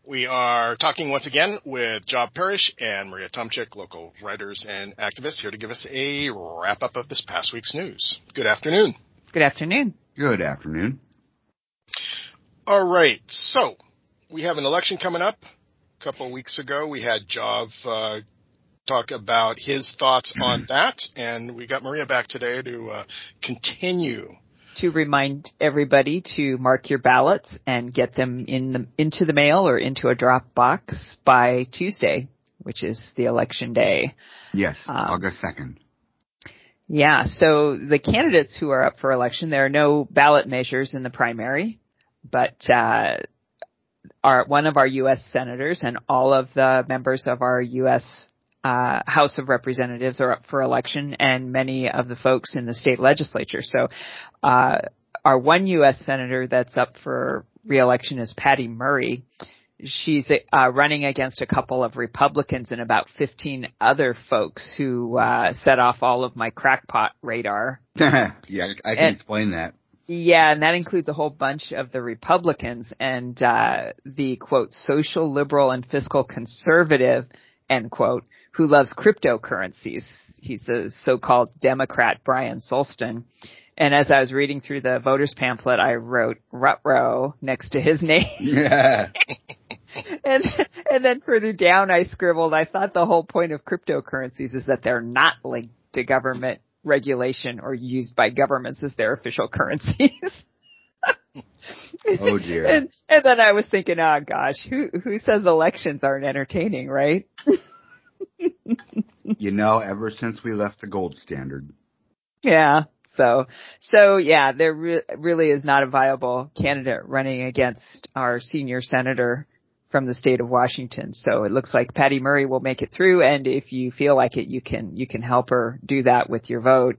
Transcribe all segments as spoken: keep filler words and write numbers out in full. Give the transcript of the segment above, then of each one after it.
We are talking once again with Job Parrish and Maria Tomczyk, local writers and activists, here to give us a wrap-up of this past week's news. Good afternoon. Good afternoon. Good afternoon. All right, so we have an election coming up. A couple of weeks ago, we had Job uh, talk about his thoughts on that, and we got Maria back today to uh, continue. To remind everybody to mark your ballots and get them in the, into the mail or into a drop box by Tuesday, which is the election day. Yes, um, August second. Yeah, so the candidates who are up for election, there are no ballot measures in the primary, but uh, our, one of our U S senators and all of the members of our U S Uh, House of Representatives are up for election, and many of the folks in the state legislature. So, uh, our one U S senator that's up for re-election is Patty Murray. She's uh, running against a couple of Republicans and about fifteen other folks who uh, set off all of my crackpot radar. Yeah, I can and, explain that. Yeah, and that includes a whole bunch of the Republicans and uh, the, quote, social liberal and fiscal conservative, end quote, who loves cryptocurrencies. He's the so-called Democrat Brian Solston. And as I was reading through the voters pamphlet, I wrote Rutrow next to his name. Yeah. and and then further down I scribbled, I thought the whole point of cryptocurrencies is that they're not linked to government regulation or used by governments as their official currencies. Oh dear. And, and then I was thinking, oh gosh, who who says elections aren't entertaining, right? You know, ever since we left the gold standard. Yeah. So, so yeah, there re- really is not a viable candidate running against our senior senator from the state of Washington. So it looks like Patty Murray will make it through. And if you feel like it, you can, you can help her do that with your vote.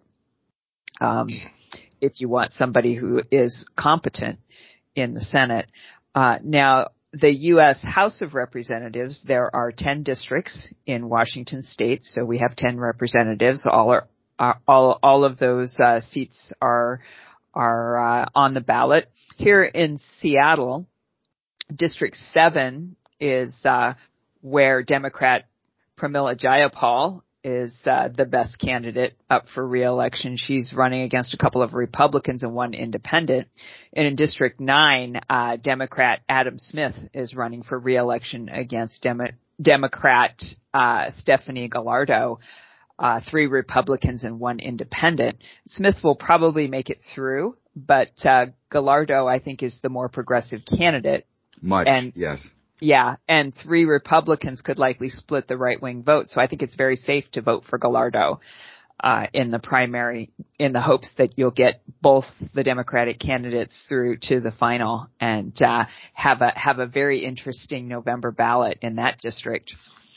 Um, if you want somebody who is competent in the Senate. Uh, now, the U S House of Representatives, there are ten districts in Washington state, so we have ten representatives. All are, are all all of those uh, seats are are uh, on the ballot. Here in Seattle, District seven is uh, where Democrat Pramila Jayapal is uh, the best candidate up for re-election. She's running against a couple of Republicans and one independent. And in District nine, uh, Democrat Adam Smith is running for re-election against Demo- Democrat uh, Stephanie Gallardo, uh, three Republicans and one independent. Smith will probably make it through, but uh, Gallardo, I think, is the more progressive candidate. Much, and, yes. Yeah, and three Republicans could likely split the right-wing vote, so I think it's very safe to vote for Gallardo uh, in the primary in the hopes that you'll get both the Democratic candidates through to the final and uh, have a have a very interesting November ballot in that district.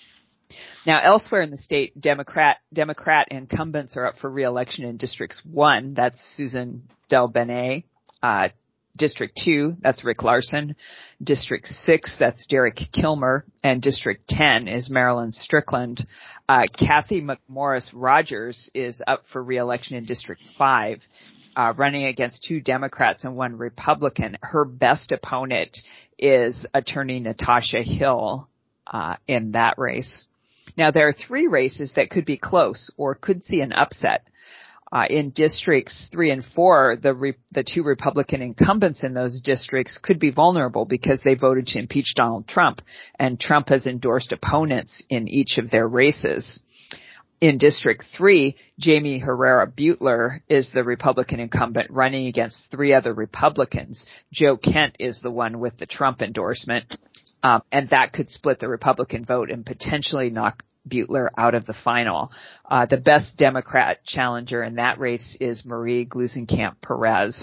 Now, elsewhere in the state, Democrat Democrat incumbents are up for re-election in Districts one. That's Susan DelBene. Uh, District two, that's Rick Larson. District six, that's Derek Kilmer. And District ten is Marilyn Strickland. Uh, Kathy McMorris Rogers is up for re-election in District five, uh, running against two Democrats and one Republican. Her best opponent is attorney Natasha Hill, uh, in that race. Now, there are three races that could be close or could see an upset. Uh, in districts three and four, the re- the two Republican incumbents in those districts could be vulnerable because they voted to impeach Donald Trump, and Trump has endorsed opponents in each of their races. In District three, Jamie Herrera Butler is the Republican incumbent running against three other Republicans. Joe Kent is the one with the Trump endorsement, um, and that could split the Republican vote and potentially knock Butler out of the final. Uh, the best Democrat challenger in that race is Marie Gluesenkamp Perez.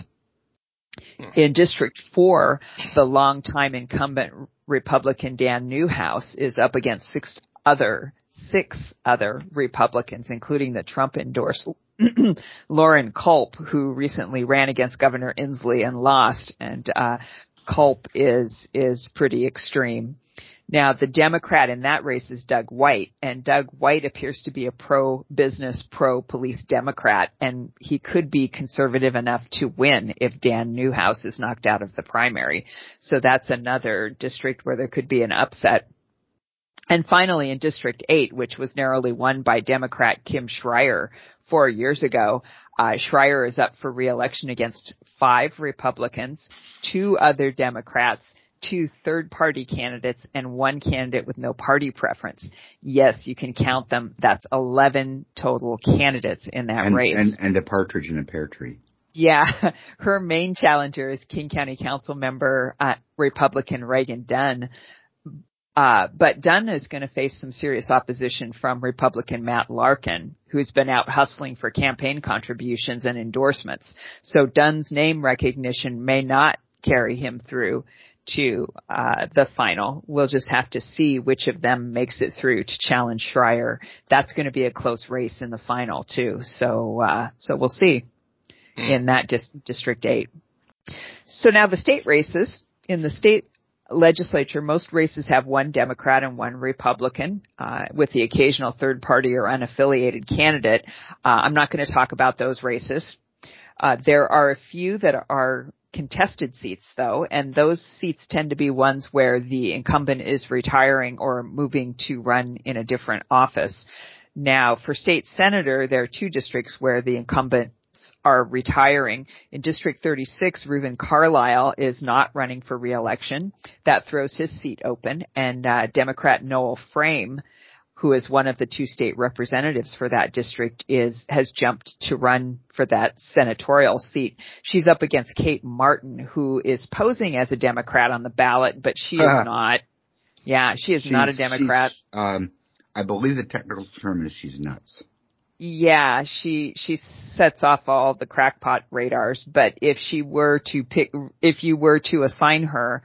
In District four, the longtime incumbent Republican Dan Newhouse is up against six other six other Republicans, including the Trump-endorsed Lauren Culp, who recently ran against Governor Inslee and lost. And uh, Culp is is pretty extreme. Now, the Democrat in that race is Doug White, and Doug White appears to be a pro-business, pro-police Democrat, and he could be conservative enough to win if Dan Newhouse is knocked out of the primary. So that's another district where there could be an upset. And finally, in District eight, which was narrowly won by Democrat Kim Schreier four years ago, uh, Schreier is up for re-election against five Republicans, two other Democrats, two third-party candidates, and one candidate with no party preference. Yes, you can count them. That's eleven total candidates in that and, race. And, and a partridge in a pear tree. Yeah. Her main challenger is King County Council member, uh, Republican Reagan Dunn. Uh, but Dunn is going to face some serious opposition from Republican Matt Larkin, who's been out hustling for campaign contributions and endorsements. So Dunn's name recognition may not carry him through to uh the final. We'll just have to see which of them makes it through to challenge Schreier. That's going to be a close race in the final too. So uh so we'll see in that dis- District eight. So now the state races. In the state legislature, most races have one Democrat and one Republican, uh with the occasional third party or unaffiliated candidate. Uh, I'm not going to talk about those races. Uh there are a few that are contested seats, though, and those seats tend to be ones where the incumbent is retiring or moving to run in a different office. Now, for state senator, there are two districts where the incumbents are retiring. In District thirty-six, Reuven Carlisle is not running for re-election. That throws his seat open, and uh, Democrat Noel Frame, who is one of the two state representatives for that district, is has jumped to run for that senatorial seat. She's up against Kate Martin, who is posing as a Democrat on the ballot, but she is uh, not. Yeah, she is not a Democrat. Um, I believe the technical term is she's nuts. Yeah, she she sets off all the crackpot radars. But if she were to pick, if you were to assign her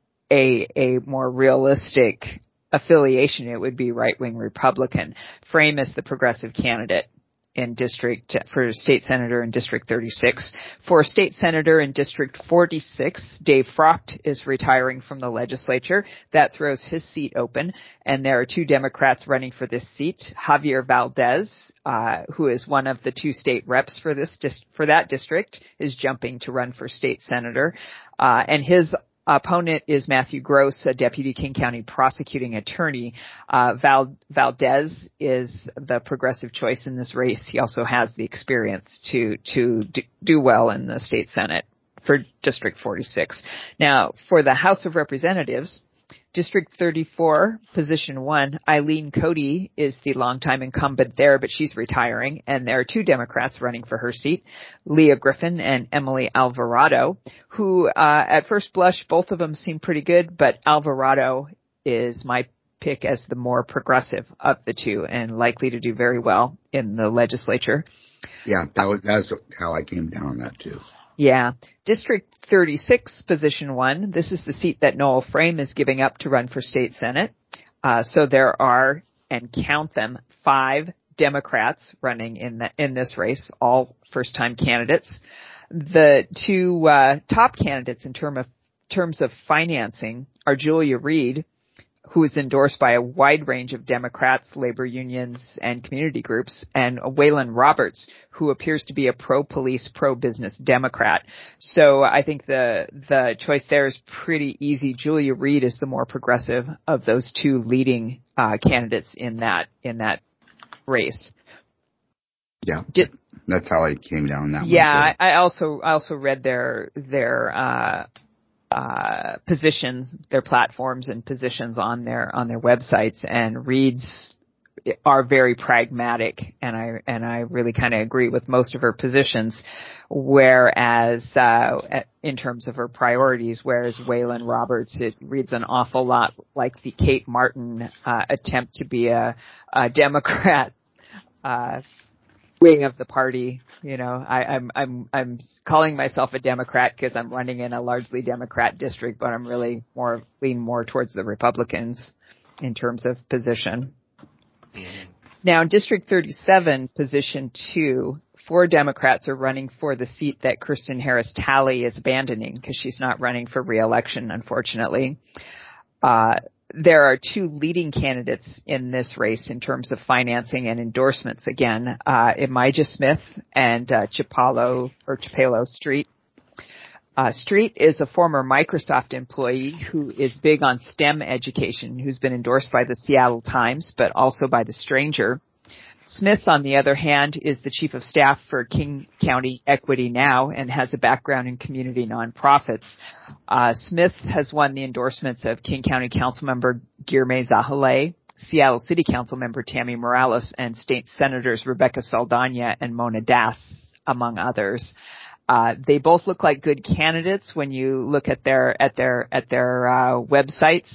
a a more realistic affiliation, it would be right-wing Republican. Frame is the progressive candidate in district for state senator in District thirty-six. For state senator in District forty-six, Dave Frocht is retiring from the legislature. That throws his seat open, and there are two Democrats running for this seat. Javier Valdez, uh, who is one of the two state reps for this dis- for that district, is jumping to run for state senator, uh, and his opponent is Matthew Gross, a deputy King County prosecuting attorney. Uh, Val, Valdez is the progressive choice in this race. He also has the experience to, to do well in the state Senate for District forty-six. Now, for the House of Representatives, District thirty-four, Position one, Eileen Cody is the longtime incumbent there, but she's retiring, and there are two Democrats running for her seat, Leah Griffin and Emily Alvarado, who, uh, at first blush, both of them seem pretty good, but Alvarado is my pick as the more progressive of the two and likely to do very well in the legislature. Yeah, that was, that's how I came down on that too. Yeah. District thirty-six, Position one. This is the seat that Noel Frame is giving up to run for state Senate. Uh, so there are, and count them, five Democrats running in the, in this race, all first-time candidates. The two uh, top candidates in term of, terms of financing are Julia Reed, who is endorsed by a wide range of Democrats, labor unions, and community groups, and Waylon Roberts, who appears to be a pro-police, pro-business Democrat. So I think the the choice there is pretty easy. Julia Reed is the more progressive of those two leading uh, candidates in that in that race. Yeah, Did, that's how I came down on that. Yeah, one I, I also I also read their their. Uh, Uh, positions, their platforms and positions on their, on their websites, and Reed's are very pragmatic, and I, and I really kind of agree with most of her positions, whereas, uh, in terms of her priorities, whereas Waylon Roberts, it reads an awful lot like the Kate Martin, uh, attempt to be a, a Democrat, uh, wing of the party. You know, I, I'm I'm I'm calling myself a Democrat because I'm running in a largely Democrat district, but I'm really more lean more towards the Republicans in terms of position. Mm-hmm. Now, in District thirty-seven, Position two, four Democrats are running for the seat that Kirsten Harris Talley is abandoning because she's not running for re-election, unfortunately. Uh, there are two leading candidates in this race in terms of financing and endorsements. Again, uh, Imijah Smith and uh, Chipalo or Chipalo Street. Uh, Street is a former Microsoft employee who is big on STEM education, who's been endorsed by the Seattle Times, but also by The Stranger. Smith, on the other hand, is the chief of staff for King County Equity Now and has a background in community nonprofits. Uh, Smith has won the endorsements of King County Councilmember Girmay Zahale, Seattle City Councilmember Tammy Morales, and State Senators Rebecca Saldana and Mona Das, among others. Uh, they both look like good candidates when you look at their at their at their uh, websites.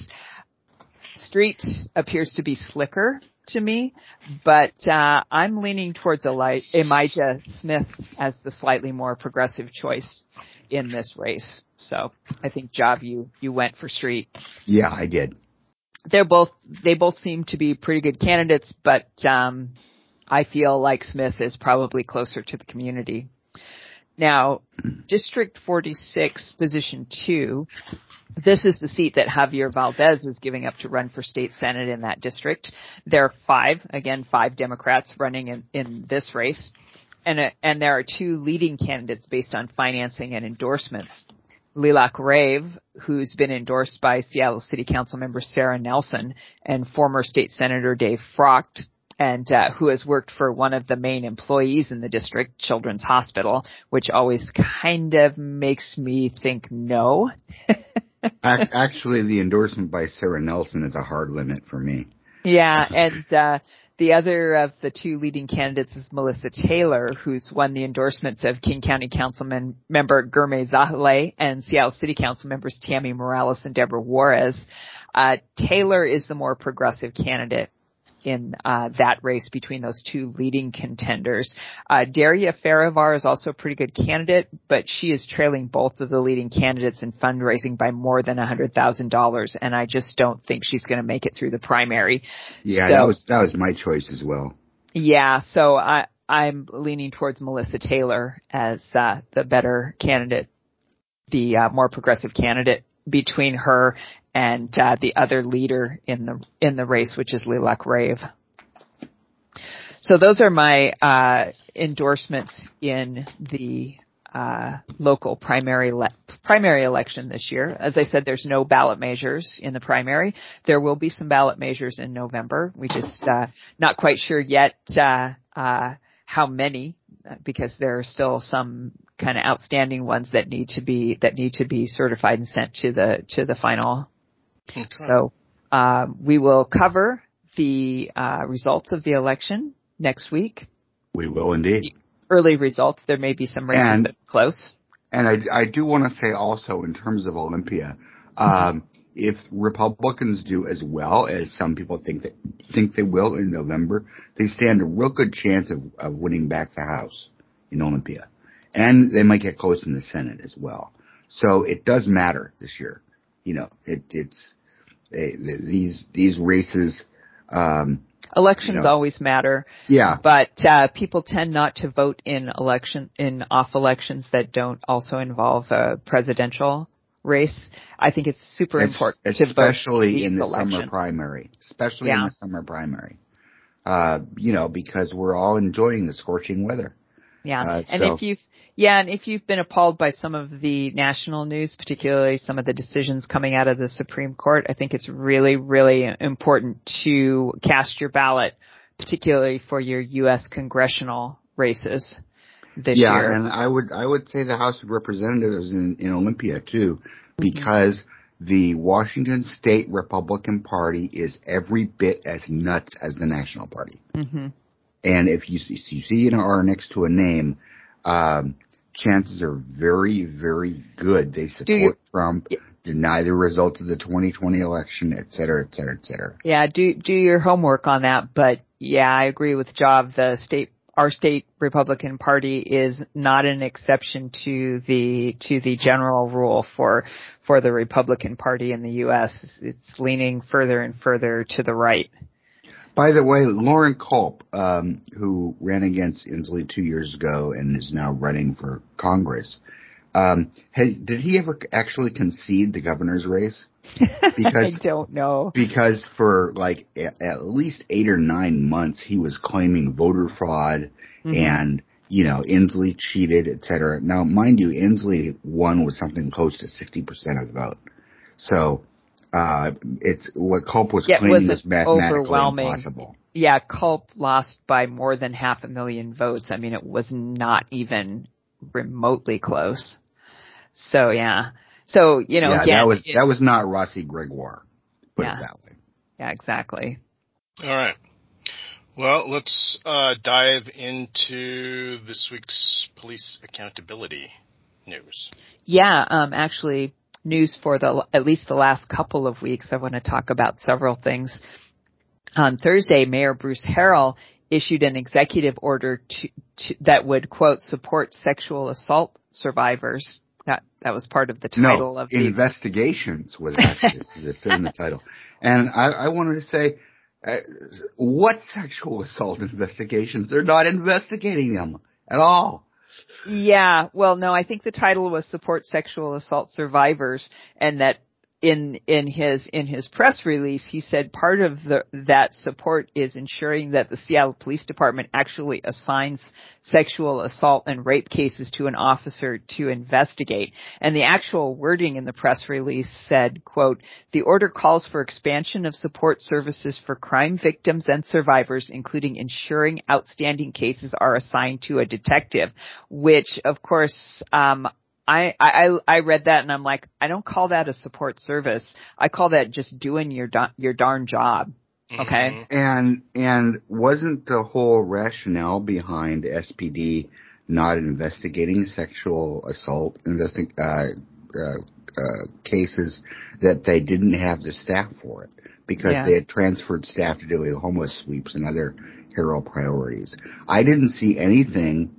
Street appears to be slicker to me, but uh, I'm leaning towards Eli- Imijah Smith as the slightly more progressive choice in this race. So I think, Job, you you went for Street. Yeah, I did. They're both they both seem to be pretty good candidates, but um, I feel like Smith is probably closer to the community. Now, District forty-six, Position two, this is the seat that Javier Valdez is giving up to run for state senate in that district. There are five, again, five Democrats running in, in this race, and, uh, and there are two leading candidates based on financing and endorsements. Lilac Rave, who's been endorsed by Seattle City Council member Sarah Nelson and former state senator Dave Frocht, and uh, who has worked for one of the main employees in the district, Children's Hospital, which always kind of makes me think no. Actually, the endorsement by Sarah Nelson is a hard limit for me. Yeah, and uh, the other of the two leading candidates is Melissa Taylor, who's won the endorsements of King County Councilman member Girmay Zahale and Seattle City Council members Tammy Morales and Deborah Juarez. Uh, Taylor is the more progressive candidate in uh, that race between those two leading contenders. Uh, Daria Farivar is also a pretty good candidate, but she is trailing both of the leading candidates in fundraising by more than one hundred thousand dollars, and I just don't think she's going to make it through the primary. Yeah, so, that was that was my choice as well. Yeah, so I, I'm leaning towards Melissa Taylor as uh, the better candidate, the uh, more progressive candidate between her and uh, the other leader in the in the race, which is Lilac Rave. So those are my uh, endorsements in the uh, local primary le- primary election this year. As I said, there's no ballot measures in the primary. There will be some ballot measures in November. We just uh, not quite sure yet uh, uh, how many, because there are still some kind of outstanding ones that need to be that need to be certified and sent to the to the final. Okay. So um, we will cover the uh, results of the election next week. We will indeed. Early results. There may be some races and, that are close. And I, I do want to say also, in terms of Olympia, um, if Republicans do as well as some people think that think they will in November, they stand a real good chance of, of winning back the House in Olympia, and they might get close in the Senate as well. So it does matter this year. You know, it, it's they, these these races. Um, Elections you know, always matter. Yeah, but uh, people tend not to vote in election in off elections that don't also involve a presidential race. I think it's super it's, important especially to vote especially in the elections. summer primary, especially yeah. in the summer primary. Uh, you know, because we're all enjoying the scorching weather. Yeah, uh, and so. if you've yeah, and if you've been appalled by some of the national news, particularly some of the decisions coming out of the Supreme Court, I think it's really, really important to cast your ballot, particularly for your U S congressional races this yeah, year. Yeah, and I would I would say the House of Representatives in, in Olympia too, because mm-hmm. the Washington State Republican Party is every bit as nuts as the National Party. Mm-hmm. And if you see, you see an R next to a name, um, chances are very, very good they support you, Trump, yeah. deny the results of the twenty twenty election, et cetera, et cetera, et cetera. Yeah, do do your homework on that. But yeah, I agree with Job. The state, our state Republican Party is not an exception to the to the general rule for for the Republican Party in the U S. It's leaning further and further to the right. By the way, Lauren Culp, um, who ran against Inslee two years ago and is now running for Congress, Um, has, did he ever actually concede the governor's race? Because, I don't know. Because for like at, at least eight or nine months, he was claiming voter fraud mm-hmm. and, you know, Inslee cheated, et cetera. Now, mind you, Inslee won with something close to sixty percent of the vote. So, uh, it's what Culp was yeah, claiming was mathematically impossible. Yeah, Culp lost by more than half a million votes. I mean, it was not even remotely close. So, yeah. So, you know, yeah, again, that was, it, that was not Rossi Gregoire. Put yeah. it that way. Yeah, exactly. All right. Well, let's uh, dive into this week's police accountability news. Yeah, um, actually, news for the at least the last couple of weeks. I want to talk about several things. On Thursday, Mayor Bruce Harrell issued an executive order to, to, that would, quote, support sexual assault survivors. That that was part of the title no, of the investigations was actually the, in the title. And I, I wanted to say, uh, what sexual assault investigations? They're not investigating them at all. Yeah, well, no, I think the title was support sexual assault survivors, and that in in his in his press release, he said part of the that support is ensuring that the Seattle Police Department actually assigns sexual assault and rape cases to an officer to investigate. And the actual wording in the press release said, quote, "The order calls for expansion of support services for crime victims and survivors, including ensuring outstanding cases are assigned to a detective," which, of course, um I, I, I read that and I'm like, I don't call that a support service. I call that just doing your, your darn job. Okay. And, and wasn't the whole rationale behind S P D not investigating sexual assault investi- uh, uh, uh, cases that they didn't have the staff for it because yeah. they had transferred staff to do homeless sweeps and other Harrell priorities. I didn't see anything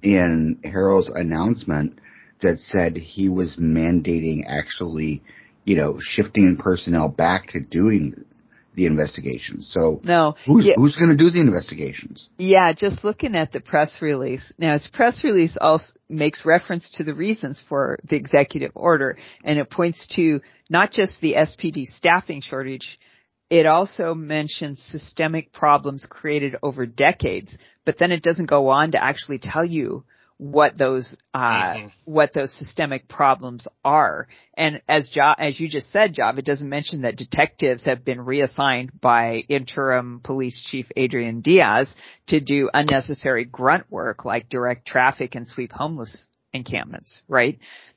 in Harrell's announcement that said he was mandating actually, you know, shifting personnel back to doing the investigations. So no, who's, yeah. who's going to do the investigations? Yeah, just looking at the press release. Now, his press release also makes reference to the reasons for the executive order, and it points to not just the S P D staffing shortage, it also mentions systemic problems created over decades, but then it doesn't go on to actually tell you what those uh mm-hmm. what those systemic problems are. And as jo- as you just said, Jav, it doesn't mention that detectives have been reassigned by interim police chief Adrian Diaz to do unnecessary grunt work like direct traffic and sweep homeless encampments, right?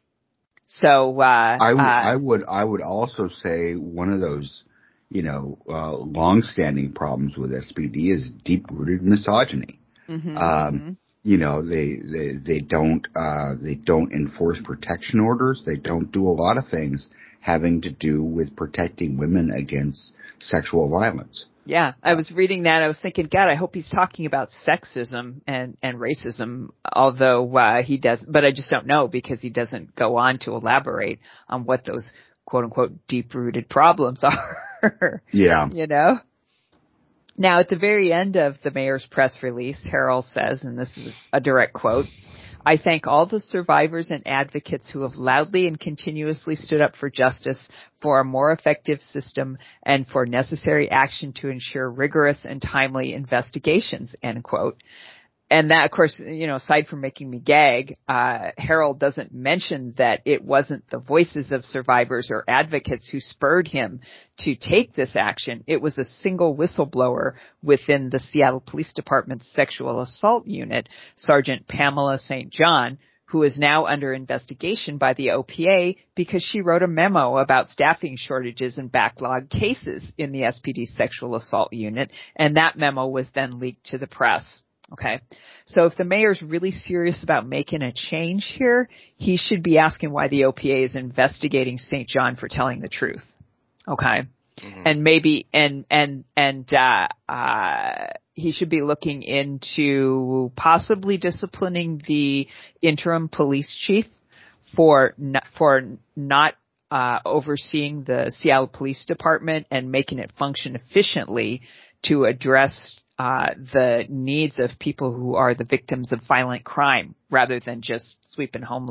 So uh I, w- uh, I would I would also say one of those, you know, uh long-standing problems with S P D is deep-rooted misogyny. Mm-hmm, um mm-hmm. You know, they, they, they don't, uh, they don't enforce protection orders. They don't do a lot of things having to do with protecting women against sexual violence. Yeah, I was reading that. I was thinking, God, I hope he's talking about sexism and, and racism, although, uh, he does, but I just don't know because he doesn't go on to elaborate on what those quote unquote deep-rooted problems are. Yeah. You know? Now, at the very end of the mayor's press release, Harrell says, and this is a direct quote, "I thank all the survivors and advocates who have loudly and continuously stood up for justice, for a more effective system, and for necessary action to ensure rigorous and timely investigations," end quote. And that, of course, you know, aside from making me gag, uh, Harrell doesn't mention that it wasn't the voices of survivors or advocates who spurred him to take this action. It was a single whistleblower within the Seattle Police Department's sexual assault unit, Sergeant Pamela Saint John, who is now under investigation by the O P A because she wrote a memo about staffing shortages and backlog cases in the S P D sexual assault unit, and that memo was then leaked to the press. Okay. So if the mayor's really serious about making a change here, he should be asking why the O P A is investigating Saint John for telling the truth. Okay. Mm-hmm. And maybe, and, and, and, uh, uh, he should be looking into possibly disciplining the interim police chief for not, for not, uh, overseeing the Seattle Police Department and making it function efficiently to address Uh, the needs of people who are the victims of violent crime rather than just sweeping homeless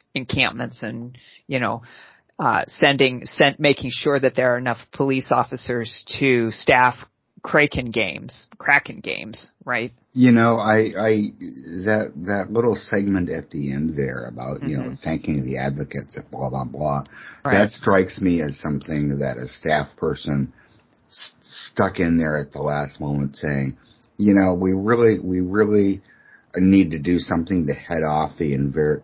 encampments and, you know, uh, sending, sent, making sure that there are enough police officers to staff Kraken games, Kraken games, right? You know, I, I, that, that little segment at the end there about, mm-hmm. you know, thanking the advocates and blah, blah, blah, right. That strikes me as something that a staff person st- stuck in there at the last moment saying, you know, we really, we really need to do something to head off the inver-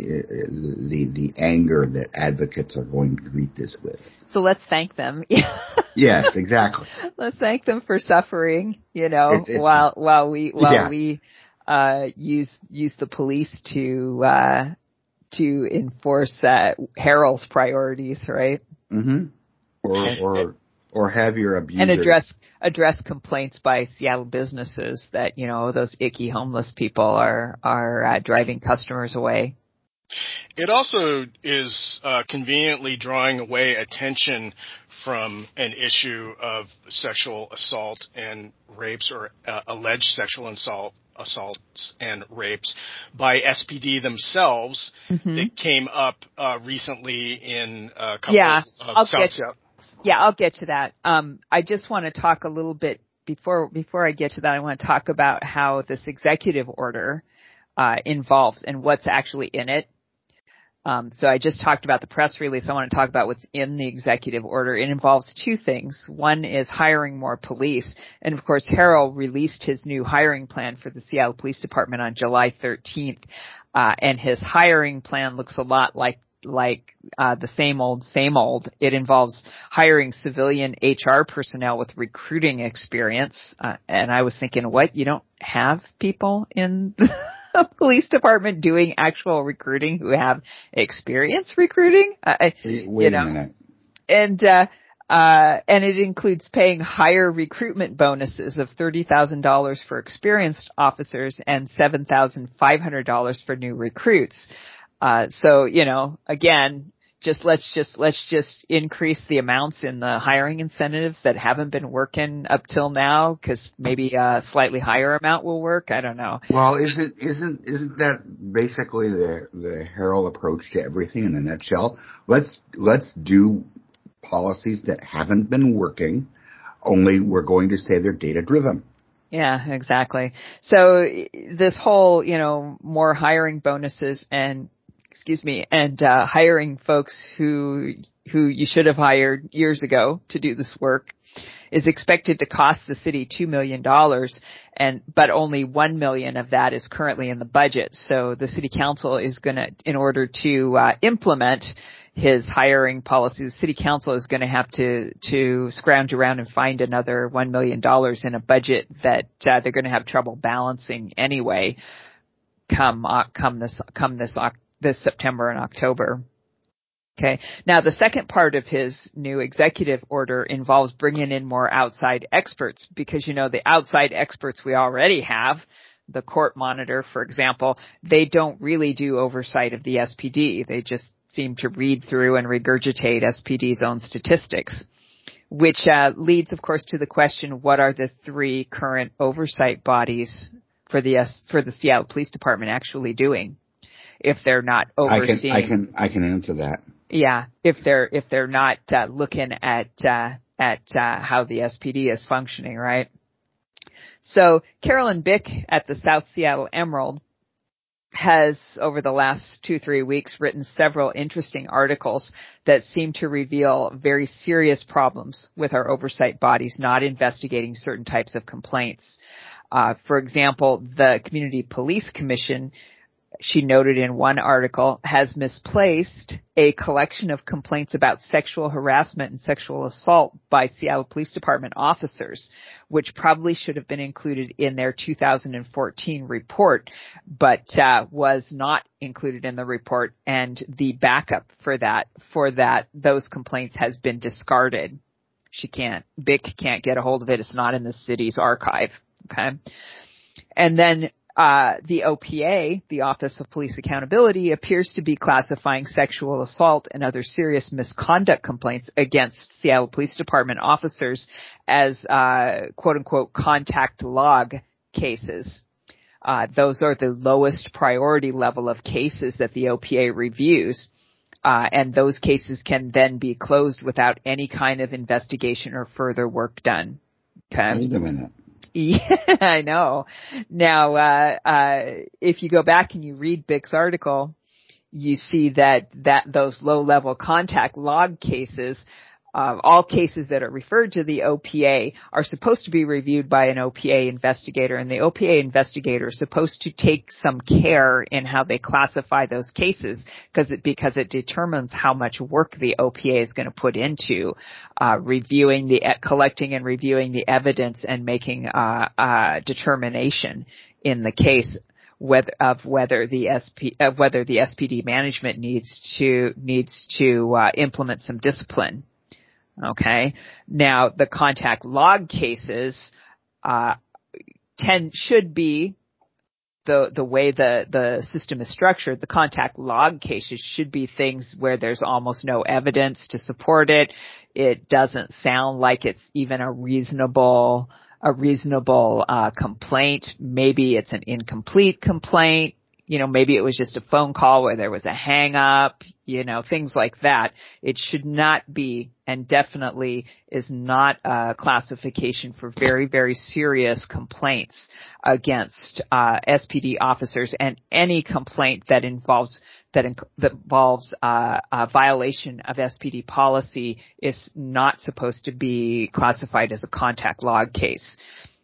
the the anger that advocates are going to greet this with. So let's thank them. Yes, exactly. Let's thank them for suffering, you know, it's, it's, while while we while yeah. we uh use use the police to uh to enforce uh Harold's priorities, right? Mhm. Or or or have your abuser and address address complaints by Seattle businesses that, you know, those icky homeless people are are uh, driving customers away. It also is uh, conveniently drawing away attention from an issue of sexual assault and rapes, or uh, alleged sexual assault assaults and rapes by S P D themselves. Mm-hmm. That came up uh, recently in a couple yeah, of I'll South get, Seattle. Yeah, I'll get to that. Um, I just want to talk a little bit before before I get to that. I want to talk about how this executive order uh, involves and what's actually in it. Um, so I just talked about the press release. I want to talk about what's in the executive order. It involves two things. One is hiring more police. And of course, Harold released his new hiring plan for the Seattle Police Department on July thirteenth. Uh, and his hiring plan looks a lot like like uh the same old, same old. It involves hiring civilian H R personnel with recruiting experience. Uh, and I was thinking, what? You don't have people in the police department doing actual recruiting who have experience recruiting? Uh, wait wait you know? a minute. And, uh, uh, and it includes paying higher recruitment bonuses of thirty thousand dollars for experienced officers and seven thousand five hundred dollars for new recruits. Uh, so, you know, again, just let's just, let's just increase the amounts in the hiring incentives that haven't been working up till now, because maybe a slightly higher amount will work. I don't know. Well, isn't, isn't, isn't that basically the, the Harold approach to everything in a nutshell? Let's, let's do policies that haven't been working, only we're going to say they're data driven. Yeah, exactly. So this whole, you know, more hiring bonuses and, excuse me, and uh, hiring folks who who you should have hired years ago to do this work is expected to cost the city two million dollars, and but only one million dollars of that is currently in the budget. So the city council is going to, in order to uh, implement his hiring policy, the city council is going to have to to scrounge around and find another one million dollars in a budget that uh, they're going to have trouble balancing anyway come uh, come this come this October. this September and October. Okay. Now, the second part of his new executive order involves bringing in more outside experts because, you know, the outside experts we already have, the court monitor, for example, they don't really do oversight of the S P D. They just seem to read through and regurgitate S P D's own statistics, which uh, leads, of course, to the question, what are the three current oversight bodies for the S- for the Seattle Police Department actually doing? If they're not overseeing, I can, I can, I can answer that. Yeah, if they're if they're not uh, looking at uh, at uh, how the S P D is functioning, right? So Carolyn Bick at the South Seattle Emerald has, over the last two three weeks, written several interesting articles that seem to reveal very serious problems with our oversight bodies not investigating certain types of complaints. Uh, for example, the Community Police Commission, she noted in one article, has misplaced a collection of complaints about sexual harassment and sexual assault by Seattle Police Department officers, which probably should have been included in their two thousand fourteen report, but uh, was not included in the report, and the backup for that, for that, those complaints has been discarded. She can't, Bick can't get a hold of it. It's not in the city's archive. Okay. And then Uh, the O P A, the Office of Police Accountability, appears to be classifying sexual assault and other serious misconduct complaints against Seattle Police Department officers as, uh, quote unquote, contact log cases. Uh, those are the lowest priority level of cases that the O P A reviews. Uh, and those cases can then be closed without any kind of investigation or further work done. Okay. Wait a minute. Yeah, I know. Now, uh, uh, if you go back and you read Bick's article, you see that, that those low-level contact log cases, uh, all cases that are referred to the O P A are supposed to be reviewed by an O P A investigator, and the O P A investigator is supposed to take some care in how they classify those cases because it, because it determines how much work the O P A is going to put into uh, reviewing the, collecting and reviewing the evidence and making uh, uh, determination in the case whether of whether the S P of whether the S P D management needs to needs to uh, implement some discipline. Okay. Now, the contact log cases uh, tend should be the the way the the system is structured. The contact log cases should be things where there's almost no evidence to support it. It doesn't sound like it's even a reasonable a reasonable uh complaint. Maybe it's an incomplete complaint. You know, maybe it was just a phone call where there was a hang up, you know, things like that. It should not be, and definitely is not a classification for very, very serious complaints against uh S P D officers, and any complaint that involves that, in, that involves uh a violation of S P D policy is not supposed to be classified as a contact log case.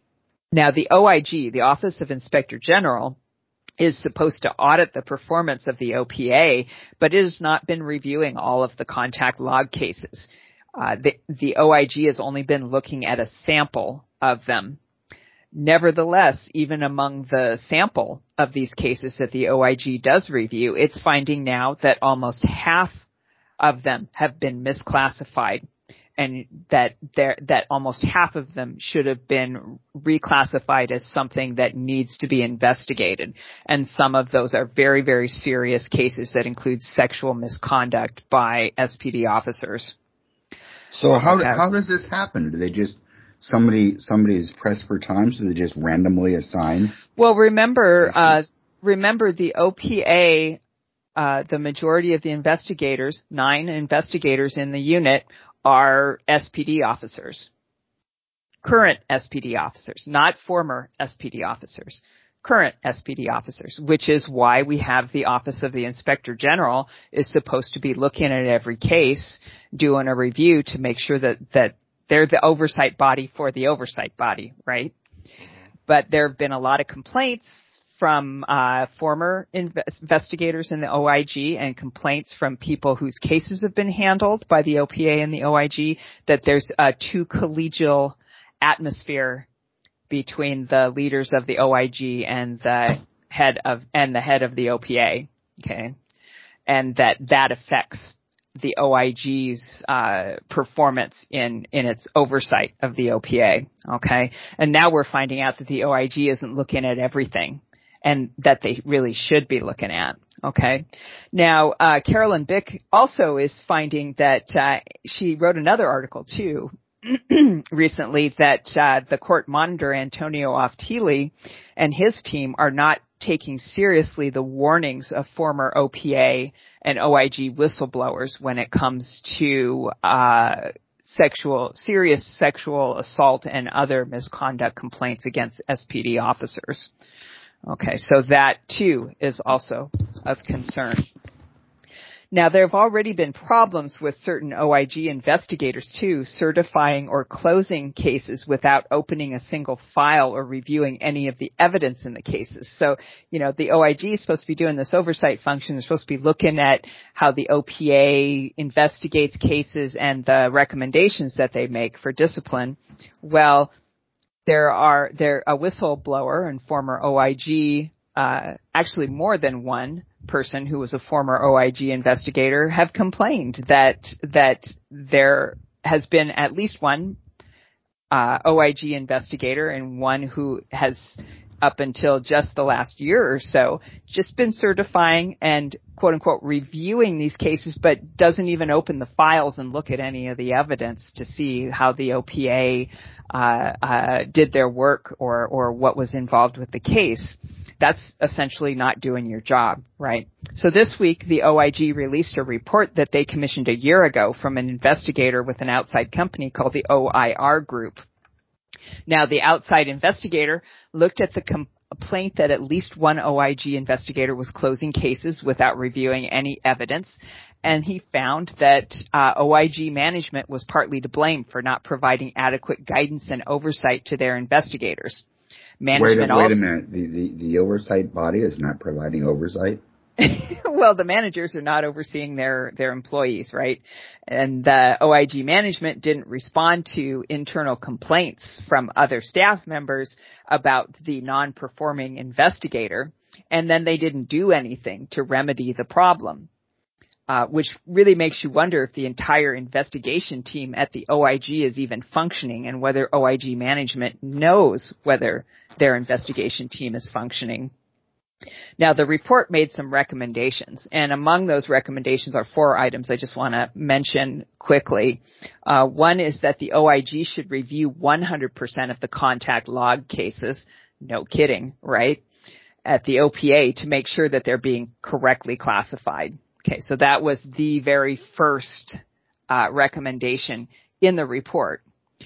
Now, the O I G, the Office of Inspector General, is supposed to audit the performance of the O P A, but it has not been reviewing all of the contact log cases. Uh, the, the O I G has only been looking at a sample of them. Nevertheless, even among the sample of these cases that the O I G does review, it's finding now that almost half of them have been misclassified, and that there, that almost half of them should have been reclassified as something that needs to be investigated. And some of those are very, very serious cases that include sexual misconduct by S P D officers. So how okay. how does this happen? Do they just somebody somebody is pressed for time, so they just randomly assign? Well, remember, uh, remember the O P A. Uh, the majority of the investigators, nine investigators in the unit, are S P D officers, current S P D officers, not former S P D officers, current S P D officers, which is why we have the Office of the Inspector General is supposed to be looking at every case, doing a review to make sure that, that they're the oversight body for the oversight body, right? But there have been a lot of complaints from uh former inv- investigators in the O I G and complaints from people whose cases have been handled by the O P A and the O I G that there's a too collegial atmosphere between the leaders of the O I G and the head of and the head of the O P A, okay? And that that affects the O I G's uh performance in in its oversight of the O P A, okay? And now we're finding out that the O I G isn't looking at everything, and that they really should be looking at. Okay. Now, uh, Carolyn Bick also is finding that, uh, she wrote another article too, recently, that, uh, the court monitor, Antonio Oftilli, and his team are not taking seriously the warnings of former O P A and O I G whistleblowers when it comes to, uh, sexual, serious sexual assault and other misconduct complaints against S P D officers. Okay, so that too is also of concern. Now, there have already been problems with certain O I G investigators too, certifying or closing cases without opening a single file or reviewing any of the evidence in the cases. So, you know, the O I G is supposed to be doing this oversight function. They're supposed to be looking at how the O P A investigates cases and the recommendations that they make for discipline. Well, There are, there, a whistleblower and former O I G, uh, actually more than one person who was a former O I G investigator have complained that, that there has been at least one, uh, O I G investigator and one who has up until just the last year or so just been certifying and quote unquote reviewing these cases, but doesn't even open the files and look at any of the evidence to see how the O P A uh, uh, did their work or or what was involved with the case. that's essentially not doing your job, right? So this week, the O I G released a report that they commissioned a year ago from an investigator with an outside company called the O I R Group. Now, the outside investigator looked at the complaint that at least one O I G investigator was closing cases without reviewing any evidence, and he found that uh, O I G management was partly to blame for not providing adequate guidance and oversight to their investigators. Management wait, a, wait also, a minute. The, the, the oversight body is not providing oversight? Well, the managers are not overseeing their, their employees, right? And the O I G management didn't respond to internal complaints from other staff members about the non-performing investigator, and then they didn't do anything to remedy the problem. Uh, which really makes you wonder if the entire investigation team at the O I G is even functioning and whether O I G management knows whether their investigation team is functioning. Now, the report made some recommendations, and among those recommendations are four items I just want to mention quickly. Uh, one is that the O I G should review one hundred percent of the contact log cases. No kidding, right? At the O P A to make sure that they're being correctly classified. Okay, so that was the very first uh, recommendation in the report.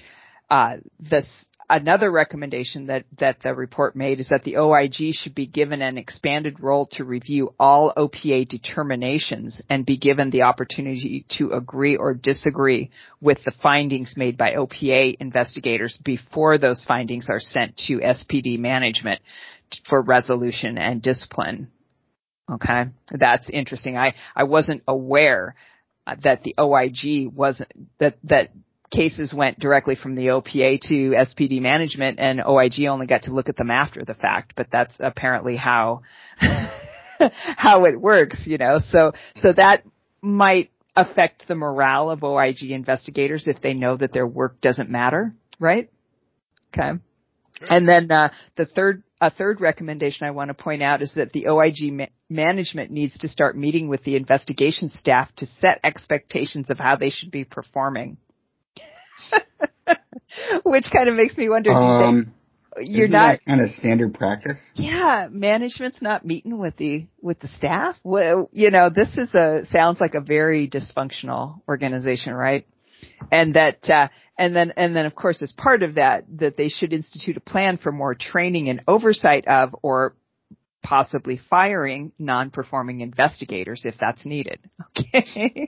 Uh, this another recommendation that that the report made is that the O I G should be given an expanded role to review all O P A determinations and be given the opportunity to agree or disagree with the findings made by O P A investigators before those findings are sent to S P D management for resolution and discipline. Okay, that's interesting. I, I wasn't aware uh, that the O I G wasn't, that, that cases went directly from the O P A to S P D management and O I G only got to look at them after the fact, but that's apparently how, how it works, you know, so, so that might affect the morale of O I G investigators if they know that their work doesn't matter, right? Okay. And then, uh, the third, a third recommendation I want to point out is that the O I G ma- management needs to start meeting with the investigation staff to set expectations of how they should be performing. Which kind of makes me wonder, Um, do they, you're isn't not, that kind of standard practice? Yeah, management's not meeting with the, with the staff. Well, you know, this is a, sounds like a very dysfunctional organization, right? And that, uh, and then, and then of course as part of that, that they should institute a plan for more training and oversight of, or possibly firing non-performing investigators if that's needed. Okay.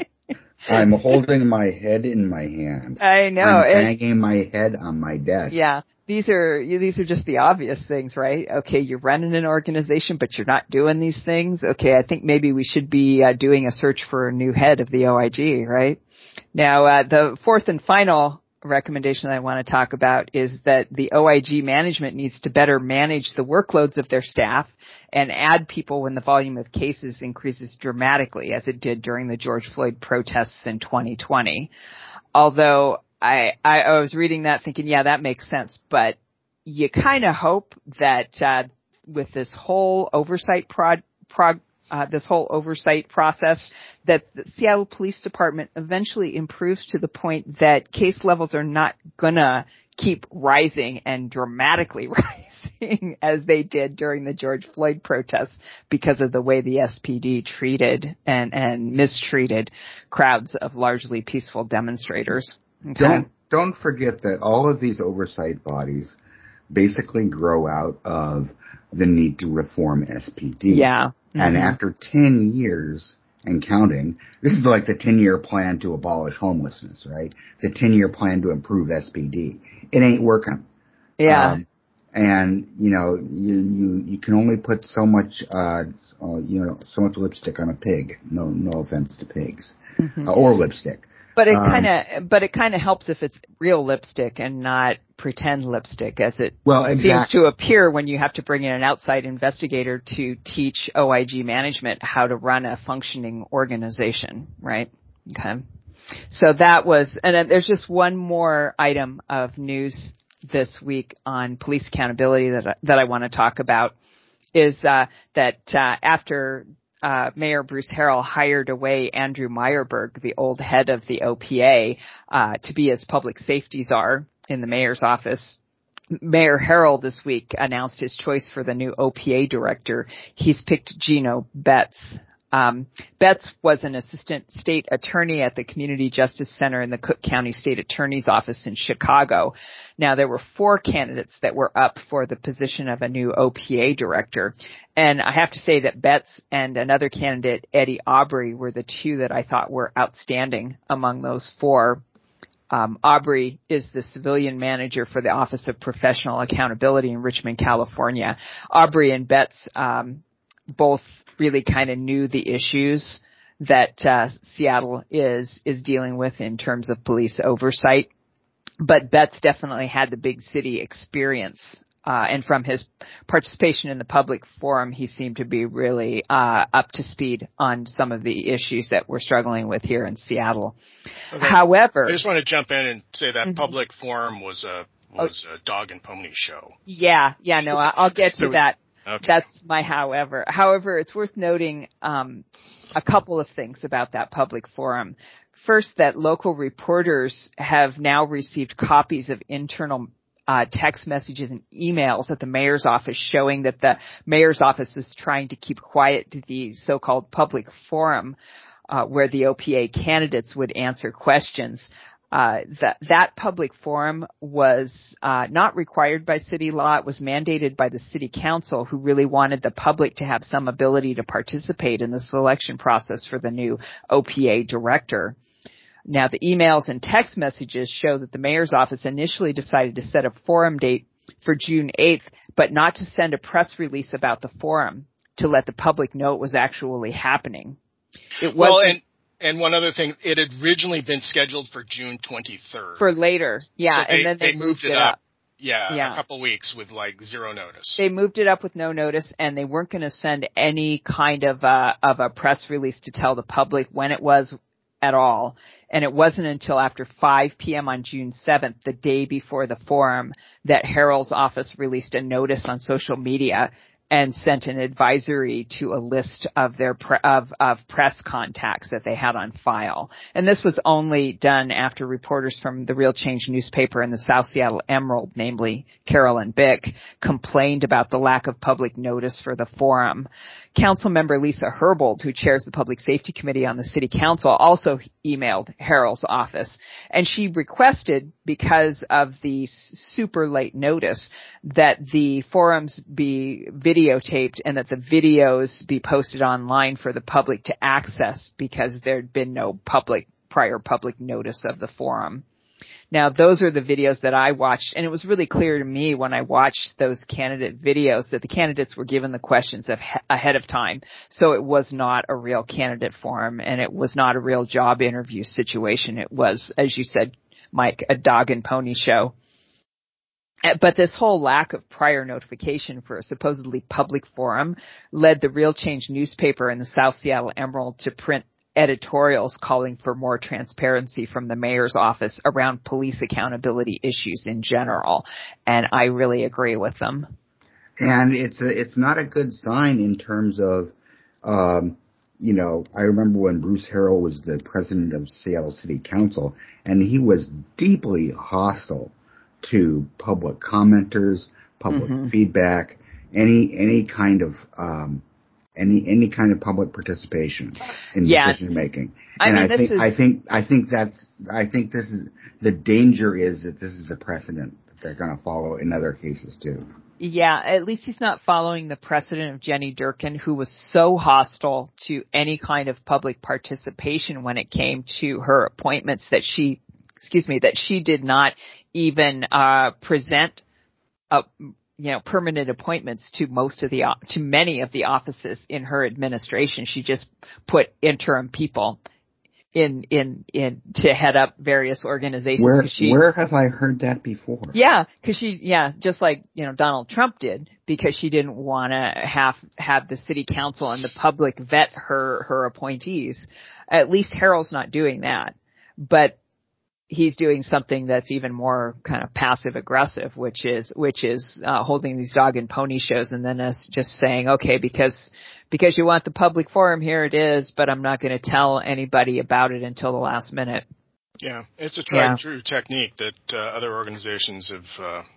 I'm holding my head in my hand. I know. I'm and, banging my head on my desk. Yeah. These are, these are just the obvious things, right? Okay, you're running an organization, but you're not doing these things. Okay, I think maybe we should be uh, doing a search for a new head of the O I G, right? Now, uh, the fourth and final recommendation I want to talk about is that the O I G management needs to better manage the workloads of their staff and add people when the volume of cases increases dramatically, as it did during the George Floyd protests in twenty twenty. Although I, I, I was reading that thinking, yeah, that makes sense, but you kind of hope that uh, with this whole oversight prod, prog, uh, this whole oversight process, that the Seattle Police Department eventually improves to the point that case levels are not gonna keep rising and dramatically rising as they did during the George Floyd protests because of the way the S P D treated and, and mistreated crowds of largely peaceful demonstrators. Okay. Don't don't forget that all of these oversight bodies basically grow out of the need to reform S P D. Yeah. Mm-hmm. And after ten years and counting, this is like the ten-year plan to abolish homelessness, right? The ten-year plan to improve S P D. It ain't working. Yeah. Um, and, you know, you, you, you can only put so much, uh, uh, you know, so much lipstick on a pig. No, no offense to pigs. Mm-hmm. Uh, or lipstick. But it um, kind of, but it kind of helps if it's real lipstick and not pretend lipstick, as it well, exactly. seems to appear when you have to bring in an outside investigator to teach O I G management how to run a functioning organization, right? Okay. So that was, and then there's just one more item of news this week on police accountability that I, that I want to talk about is uh, that uh, after Uh, Mayor Bruce Harrell hired away Andrew Meyerberg, the old head of the O P A, uh, to be his public safety czar in the mayor's office. Mayor Harrell this week announced his choice for the new O P A director. He's picked Gino Betts. Um, Betts was an assistant state attorney at the Community Justice Center in the Cook County State Attorney's Office in Chicago. Now, there were four candidates that were up for the position of a new O P A director. And I have to say that Betts and another candidate, Eddie Aubrey, were the two that I thought were outstanding among those four. Um, Aubrey is the civilian manager for the Office of Professional Accountability in Richmond, California. Aubrey and Betts um, both really kind of knew the issues that uh, Seattle is is dealing with in terms of police oversight. But Betts definitely had the big city experience. Uh, and from his participation in the public forum, he seemed to be really uh, up to speed on some of the issues that we're struggling with here in Seattle. Okay. However, I just want to jump in and say that mm-hmm. public forum was a was a dog and pony show. Yeah, yeah, no, I'll get to that. Okay. That's my however. However, it's worth noting um, a couple of things about that public forum. First, that local reporters have now received copies of internal Uh, text messages and emails at the mayor's office showing that the mayor's office was trying to keep quiet to the so-called public forum uh, where the O P A candidates would answer questions. Uh, that, that public forum was uh, not required by city law. It was mandated by the city council, who really wanted the public to have some ability to participate in the selection process for the new O P A director. Now, the emails and text messages show that the mayor's office initially decided to set a forum date for June eighth, but not to send a press release about the forum to let the public know it was actually happening. It well, and, and one other thing, it had originally been scheduled for June twenty-third. For later, yeah, so they, and then they, they moved, moved it up. up. Yeah, yeah, a couple weeks with like zero notice. They moved it up with no notice, and they weren't going to send any kind of a, of a press release to tell the public when it was at all. And it wasn't until after five p.m. on June seventh, the day before the forum, that Harrell's office released a notice on social media and sent an advisory to a list of their pre- of of press contacts that they had on file. And this was only done after reporters from the Real Change newspaper and the South Seattle Emerald, namely Carolyn Bick, complained about the lack of public notice for the forum. Councilmember Lisa Herbold, who chairs the Public Safety Committee on the City Council, also emailed Harrell's office, and she requested, because of the super late notice, that the forums be videotaped and that the videos be posted online for the public to access, because there'd been no public prior public notice of the forum. Now, those are the videos that I watched, and it was really clear to me when I watched those candidate videos that the candidates were given the questions of, ahead of time. So it was not a real candidate forum, and it was not a real job interview situation. It was, as you said, Mike, a dog and pony show. But this whole lack of prior notification for a supposedly public forum led the Real Change newspaper and the South Seattle Emerald to print editorials calling for more transparency from the mayor's office around police accountability issues in general. And I really agree with them. And it's a, it's not a good sign in terms of, um, you know, I remember when Bruce Harrell was the president of Seattle City Council, and he was deeply hostile to public commenters, public mm-hmm. feedback, any any kind of um, any any kind of public participation in yeah. decision making. I and mean, I this think is... I think I think that's I think this is the danger is that this is a precedent that they're going to follow in other cases too. Yeah, at least he's not following the precedent of Jenny Durkin, who was so hostile to any kind of public participation when it came to her appointments that she, excuse me, that she did not even uh present a, you know, permanent appointments to most of the, to many of the offices in her administration. She just put interim people in, in, in to head up various organizations. Where, she, where have I heard that before? Yeah, cause she, yeah, just like, you know, Donald Trump did, because she didn't want to have, have the city council and the public vet her, her appointees. At least Harrell's not doing that, but he's doing something that's even more kind of passive aggressive, which is, which is, uh, holding these dog and pony shows and then us just saying, okay, because, because you want the public forum, here it is, but I'm not going to tell anybody about it until the last minute. Yeah. It's a tried and true technique that, uh, other organizations have, uh,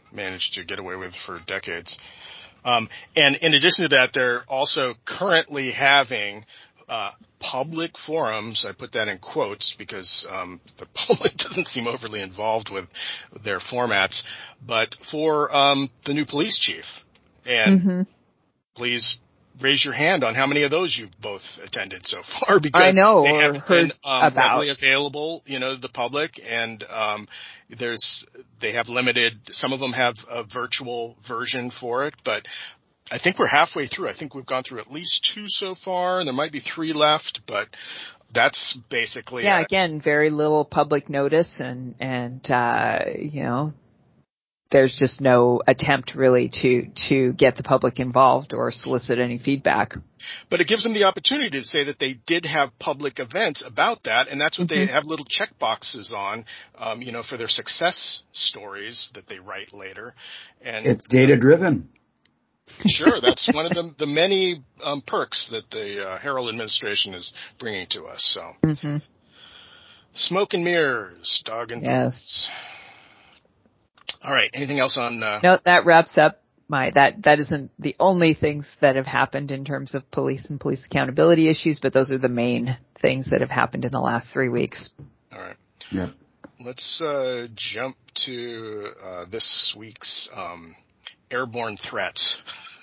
managed to get away with for decades. Um, and in addition to that, they're also currently having uh, public forums. I put that in quotes because um, the public doesn't seem overly involved with their formats, but for um, the new police chief. And mm-hmm. please raise your hand on how many of those you've both attended so far, I because know, they or haven't heard been um, about. readily available, you know, to the public, and um, there's they have limited. Some of them have a virtual version for it, but I think we're halfway through. I think we've gone through at least two so far, and there might be three left, but that's basically yeah. A, again, very little public notice, and and uh, you know. There's just no attempt really to, to get the public involved or solicit any feedback. But it gives them the opportunity to say that they did have public events about that, and that's what mm-hmm. they have little check boxes on, um, you know, for their success stories that they write later. And it's data driven. Sure, that's one of the, the many um, perks that the uh, Harrell administration is bringing to us. So, mm-hmm. Smoke and mirrors, dog and yes. boots. All right. Anything else on? Uh... No, that wraps up my that. That isn't the only things that have happened in terms of police and police accountability issues, but those are the main things that have happened in the last three weeks. All right. Yep. Let's uh, jump to uh, this week's um, airborne threats.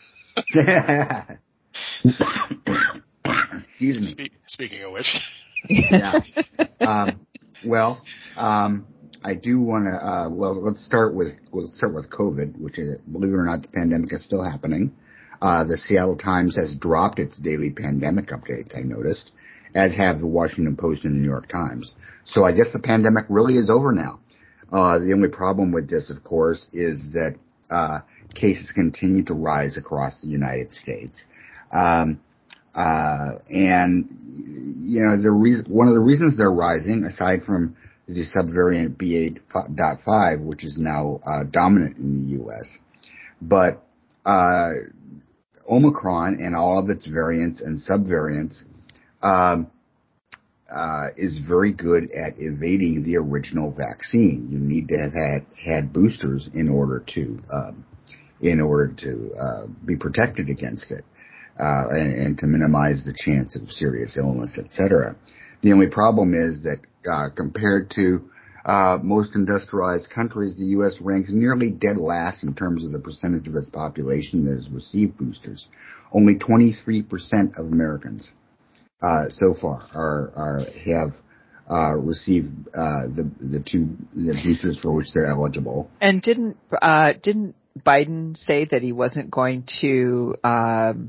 Excuse me. Spe- speaking of which. yeah. Um, well. Um, I do want to, uh, well, let's start with, let's start with COVID, which is, believe it or not, the pandemic is still happening. Uh, the Seattle Times has dropped its daily pandemic updates, I noticed, as have the Washington Post and the New York Times. So I guess the pandemic really is over now. Uh, the only problem with this, of course, is that, uh, cases continue to rise across the United States. Um, uh, and, you know, the reason, one of the reasons they're rising, aside from the subvariant B A eight point five, which is now uh, dominant in the U S. But uh, Omicron and all of its variants and subvariants um, uh, is very good at evading the original vaccine. You need to have had, had boosters in order to um, in order to uh, be protected against it uh, and, and to minimize the chance of serious illness, et cetera. The only problem is that Uh, compared to uh, most industrialized countries, the U S ranks nearly dead last in terms of the percentage of its population that has received boosters. Only twenty-three percent of Americans uh, so far are, are have uh, received uh, the the two the boosters for which they're eligible. And didn't uh, didn't Biden say that he wasn't going to? Um,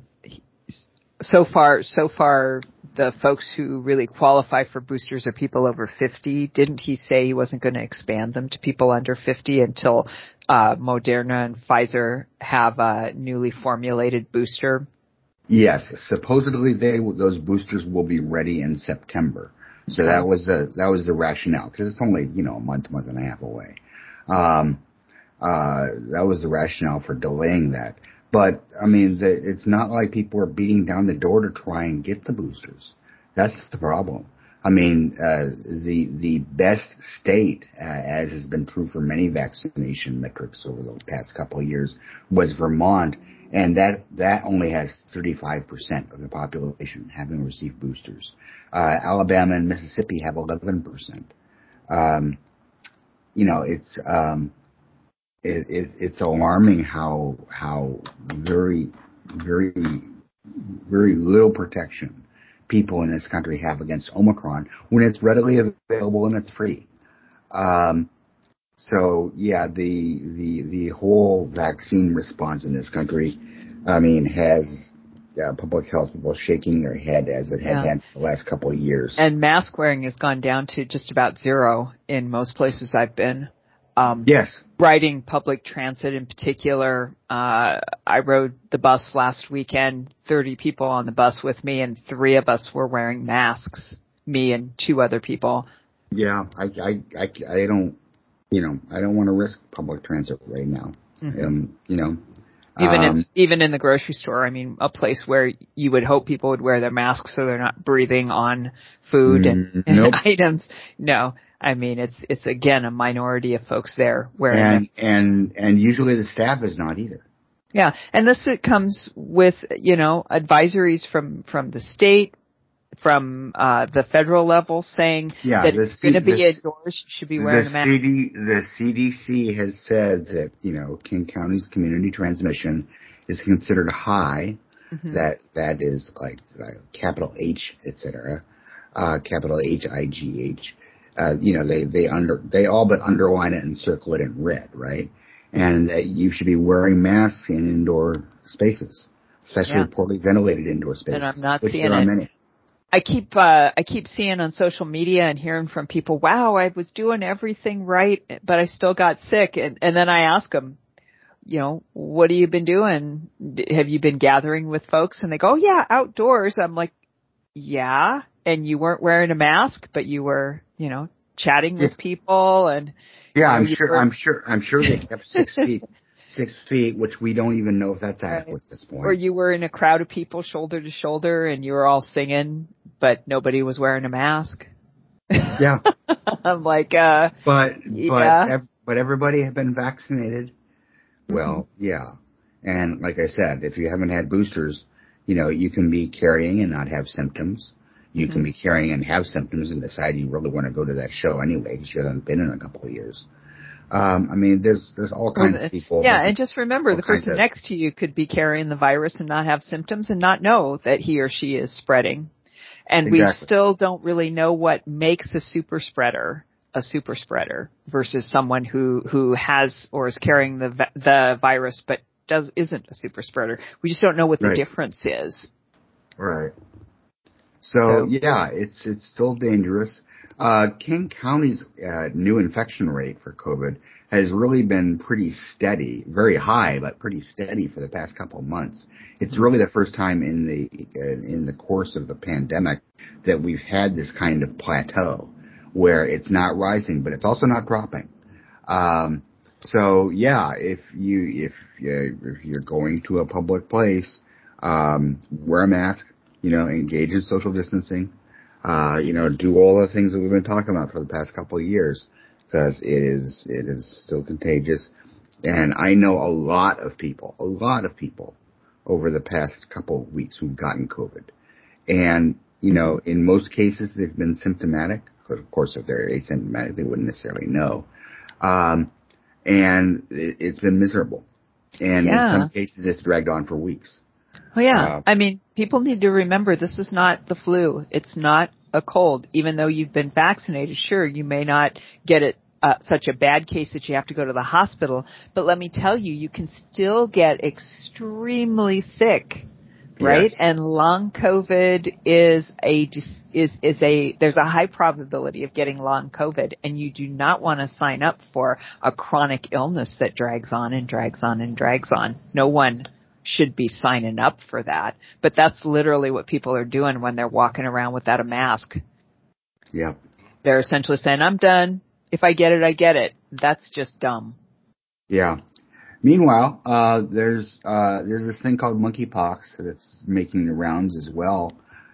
so far, so far. The folks who really qualify for boosters are people over fifty. Didn't he say he wasn't going to expand them to people under fifty until uh, Moderna and Pfizer have a newly formulated booster? Yes, supposedly they those boosters will be ready in September. So okay. that was the that was the rationale, because it's only you know a month, month and a half away. Um, uh, that was the rationale for delaying that. But, I mean, the, it's not like people are beating down the door to try and get the boosters. That's the problem. I mean, uh, the the best state, uh, as has been true for many vaccination metrics over the past couple of years, was Vermont, and that that only has thirty-five percent of the population having received boosters. Uh, Alabama and Mississippi have eleven percent. Um, you know, it's um, it, it, it's alarming how how very very very little protection people in this country have against Omicron when it's readily available and it's free. Um, so yeah, the, the, the whole vaccine response in this country, I mean, has uh, public health people shaking their head as it has yeah. had the last couple of years. And mask wearing has gone down to just about zero in most places I've been. Um, yes. Riding public transit in particular, uh, I rode the bus last weekend, thirty people on the bus with me, and three of us were wearing masks, me and two other people. Yeah, I, I, I, I don't, you know, I don't want to risk public transit right now. Mm-hmm. Um, you know. Even um, in, even in the grocery store, I mean, a place where you would hope people would wear their masks so they're not breathing on food and, nope. and items. No. I mean, it's it's again a minority of folks there wearing and them. and and usually the staff is not either. Yeah, and this it comes with, you know, advisories from from the state, from uh the federal level saying yeah, that the it's going to be the, indoors, you should be wearing the a mask. C D, the C D C has said that, you know, King County's community transmission is considered high. Mm-hmm. That that is like uh, capital H, et cetera, uh, capital H I G H. Uh, you know, they they under they all but underline it and circle it in red, right? And that you should be wearing masks in indoor spaces, especially Yeah. poorly ventilated indoor spaces, And I'm not which seeing there are it. many. I keep uh I keep seeing on social media and hearing from people, wow, I was doing everything right, but I still got sick. And, and then I ask them, you know, what have you been doing? Have you been gathering with folks? And they go, oh, yeah, outdoors. I'm like, yeah. And you weren't wearing a mask, but you were, you know, chatting with Yeah. people and. Yeah, you know, I'm sure. were... I'm sure. I'm sure they kept six feet, six feet, which we don't even know if that's adequate right. at this point. Or you were in a crowd of people, shoulder to shoulder, and you were all singing, but nobody was wearing a mask. Yeah. I'm like, uh, but yeah. but ev- but everybody had been vaccinated. Well, mm-hmm. yeah, and like I said, if you haven't had boosters, you know, you can be carrying and not have symptoms. You mm-hmm. can be carrying and have symptoms and decide you really want to go to that show anyway because you haven't been in a couple of years. Um, I mean, there's there's all kinds well, of people. Yeah, and just remember, the person of, next to you could be carrying the virus and not have symptoms and not know that he or she is spreading. And exactly. we still don't really know what makes a super spreader a super spreader versus someone who who has or is carrying the the virus but does isn't a super spreader. We just don't know what the right. difference is. Right. So, so yeah, it's it's still dangerous. Uh, King County's uh, new infection rate for COVID has really been pretty steady, very high, but pretty steady for the past couple of months. It's really the first time in the uh, in the course of the pandemic that we've had this kind of plateau where it's not rising, but it's also not dropping. Um, so yeah, if you if you, if you're going to a public place, um, wear a mask. You know, engage in social distancing. Uh, you know, do all the things that we've been talking about for the past couple of years, because it is it is still contagious. And I know a lot of people, a lot of people, over the past couple of weeks who've gotten COVID, and you know, in most cases they've been symptomatic. Of course, if they're asymptomatic, they wouldn't necessarily know. Um, and it, it's been miserable, and yeah. in some cases it's dragged on for weeks. Oh yeah. Uh, I mean, people need to remember this is not the flu. It's not a cold. Even though you've been vaccinated, sure, you may not get it uh, such a bad case that you have to go to the hospital. But let me tell you, you can still get extremely sick, right? Yes. And long COVID is a is is a there's a high probability of getting long COVID, and you do not want to sign up for a chronic illness that drags on and drags on and drags on. No one should be signing up for that. But that's literally what people are doing when they're walking around without a mask. Yeah. They're essentially saying, I'm done. If I get it, I get it. That's just dumb. Yeah. Meanwhile, uh, there's, uh, there's this thing called monkeypox that's making the rounds as well.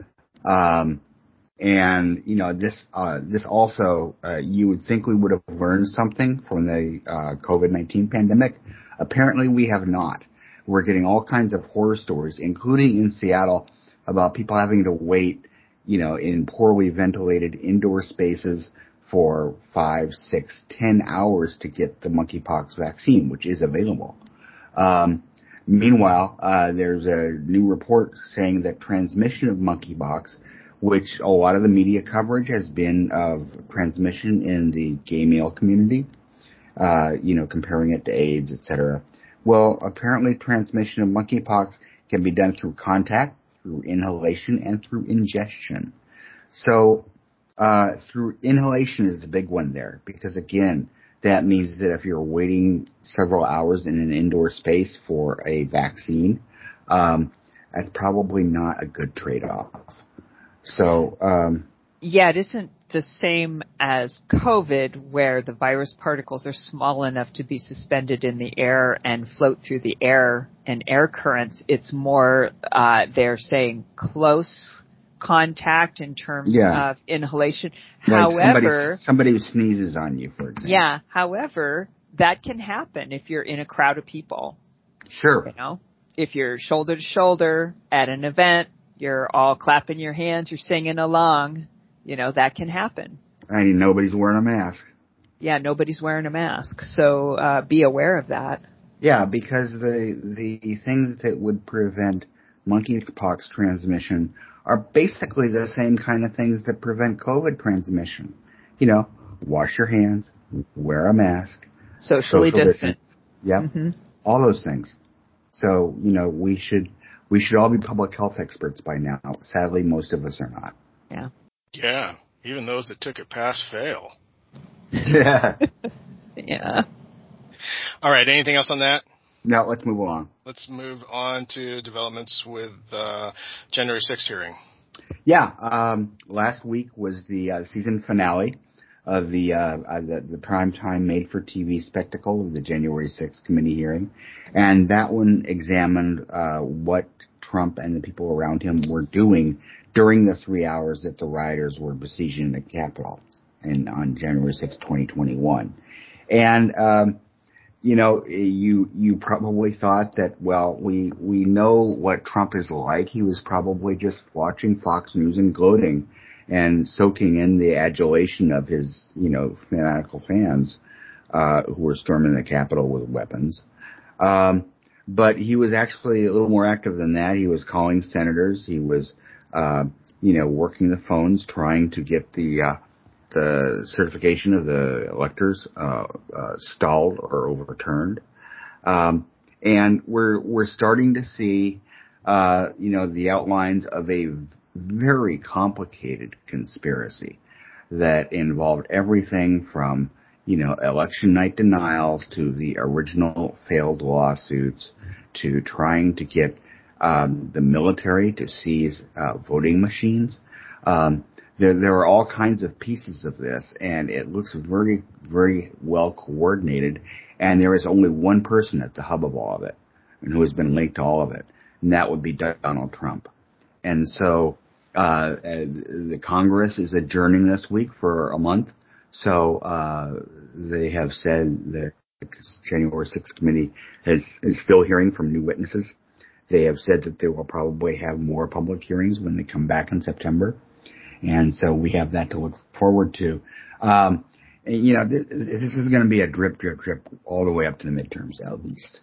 Um, and, you know, this, uh, this also, uh, you would think we would have learned something from the, uh, COVID nineteen pandemic. Apparently we have not. We're getting all kinds of horror stories, including in Seattle, about people having to wait, you know, in poorly ventilated indoor spaces for five, six, ten hours to get the monkeypox vaccine, which is available. Um, meanwhile, uh, there's a new report saying that transmission of monkeypox, which a lot of the media coverage has been of transmission in the gay male community, uh, you know, comparing it to AIDS, et cetera. Well, apparently transmission of monkeypox can be done through contact, through inhalation, and through ingestion. So, uh, through inhalation is the big one there, because again, that means that if you're waiting several hours in an indoor space for a vaccine, um, that's probably not a good trade-off. So, um, yeah, it isn't the same as COVID, where the virus particles are small enough to be suspended in the air and float through the air and air currents. It's more, uh, they're saying close contact in terms yeah. of inhalation. Like However, somebody, somebody who sneezes on you, for example. Yeah. However, that can happen if you're in a crowd of people. Sure. You know, if you're shoulder to shoulder at an event, you're all clapping your hands, you're singing along, you know, that can happen. I mean, nobody's wearing a mask. Yeah, nobody's wearing a mask. So, uh, be aware of that. Yeah, because the, the things that would prevent monkeypox transmission are basically the same kind of things that prevent COVID transmission. You know, wash your hands, wear a mask, socially social distant. Yep, mm-hmm. All those things. So, you know, we should we should all be public health experts by now. Sadly, most of us are not. Yeah. Yeah, even those that took it pass fail. Yeah. Yeah. All right, anything else on that? No, let's move along. Let's move on to developments with uh, January sixth hearing. Yeah, um, last week was the uh, season finale of the, uh, uh, the the primetime made-for-T V spectacle of the January sixth committee hearing, and that one examined uh, what Trump and the people around him were doing during the three hours that the rioters were besieging the Capitol in, on January sixth, twenty twenty-one. And um, you know, you you probably thought that, well, we we know what Trump is like. He was probably just watching Fox News and gloating and soaking in the adulation of his, you know, fanatical fans uh, who were storming the Capitol with weapons. Um, but he was actually a little more active than that. He was calling senators. He was, uh, you know, working the phones, trying to get the uh, the certification of the electors uh, uh, stalled or overturned. Um, and we're we're starting to see, uh, you know, the outlines of a very complicated conspiracy that involved everything from, you know, election night denials to the original failed lawsuits to trying to get um, the military to seize uh, voting machines. Um, there, there are all kinds of pieces of this, and it looks very, very well coordinated. And there is only one person at the hub of all of it, and who has been linked to all of it, and that would be Donald Trump. And so uh, the Congress is adjourning this week for a month. So uh, they have said that the January sixth committee has, is still hearing from new witnesses. They have said that they will probably have more public hearings when they come back in September. And so we have that to look forward to. Um, and, you know, this, this is going to be a drip, drip, drip all the way up to the midterms, at least.